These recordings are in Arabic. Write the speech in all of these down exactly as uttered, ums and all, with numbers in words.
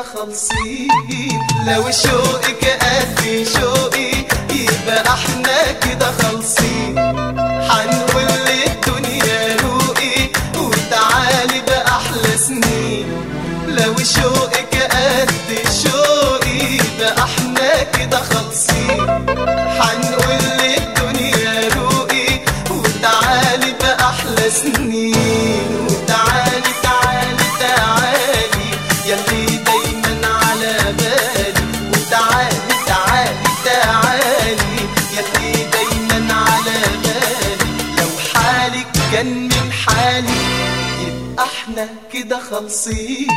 خالصين. لو شوقك قد شوقي يبقى احنا كده خالصين. حنقول للدنيا روقي وتعالي بأحلى سنين. لو شوقك قد شوقي يبقى احنا كده خالصين. حنقول للدنيا روقي وتعالي بأحلى سنين. وتعالي تعالي تعالي يلي دايما على بالي. وتعالي تعالي تعالي يلي دايما على بالي. لو حالك كان من حالي يبقى احنا كده خالصين.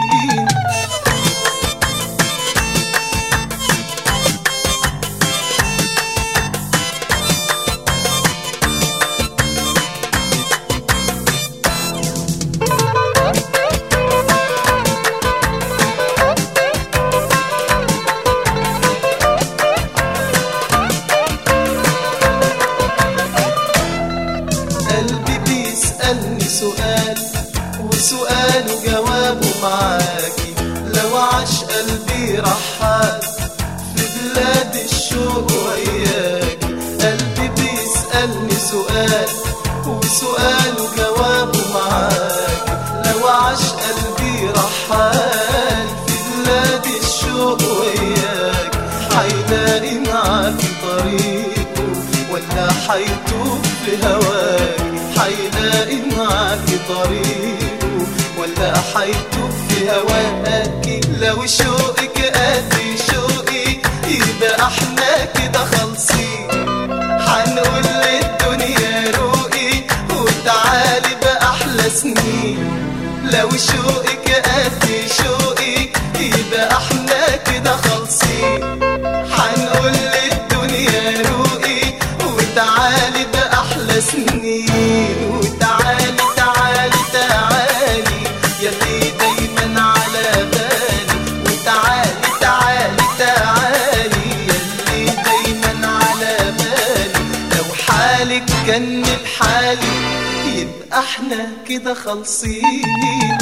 قلبي بيسألني سؤال وسؤاله جوابه معاكي. لو عاش قلبي رحال في بلاد الشوق وياكي. قلبي بيسألني سؤال وسؤاله جوابه معاكي. لو عاش قلبي رحال في بلاد الشوق وياكي. حيلاقي معاكي طريقه ولا حيتوه في هواكي. حيلاقي معاكي طريقه ولا حيتوه في هواكي. لو شوقك قد شوقي يبقى احنا كده خالصين. حنقول للدنيا روقي وتعالي بأحلى سنين. لو شوقك قد شوقي يبقى احنا كده خالصين. حنقول للدنيا روقي وتعالي بأحلى سنين. وتعالي تعالي تعالي يلي دايما على بالي. وتعالي تعالي تعالي يلي دايما على بالي. لو حالك كان من حالي يبقى احنا كده خالصين.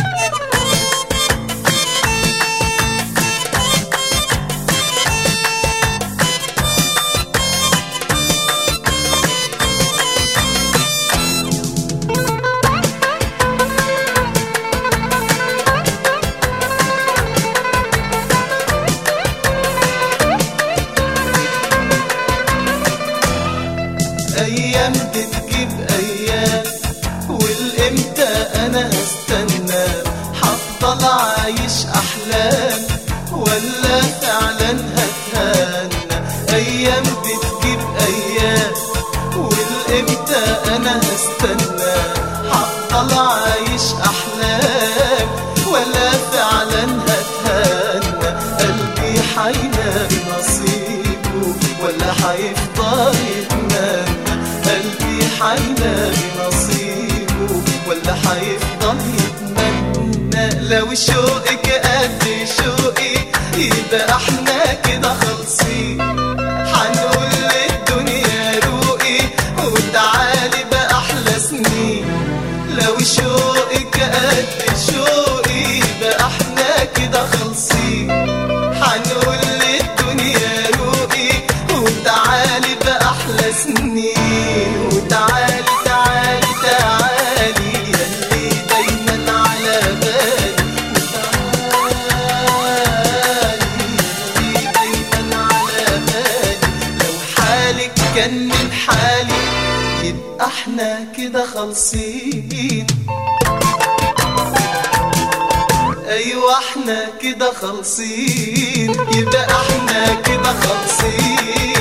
ايام بتجيب ايام والامتى انا هستنى. هفضل عايش احلام ولا فعلا هتهنى. ايام بتجيب ايام والامتى انا هستنى. هفضل عايش احلام ولا فعلا هتهنى. قلبي حيلاقي نصيبه ولا حيفضل يتمنى. قلبي حيلاقي نصيبه ولا حيفضل يتمنى. لو شوقك قد شوقي يبقى احنا كده خالصين. حنقول للدنيا روقي وتعالي بأحلى سنين. لو شوقك قد شوقي يبقى احنا كده خالصين. حنقول للدنيا روقي وتعالي بأحلى سنين. وتعالي تعالي تعالي يلي دايما على بالي. وتعالي يلي دايما على بالي. لو حالك كان من حالي يبقى احنا كده خالصين. ايوه احنا كده خالصين. يبقى احنا كده خالصين.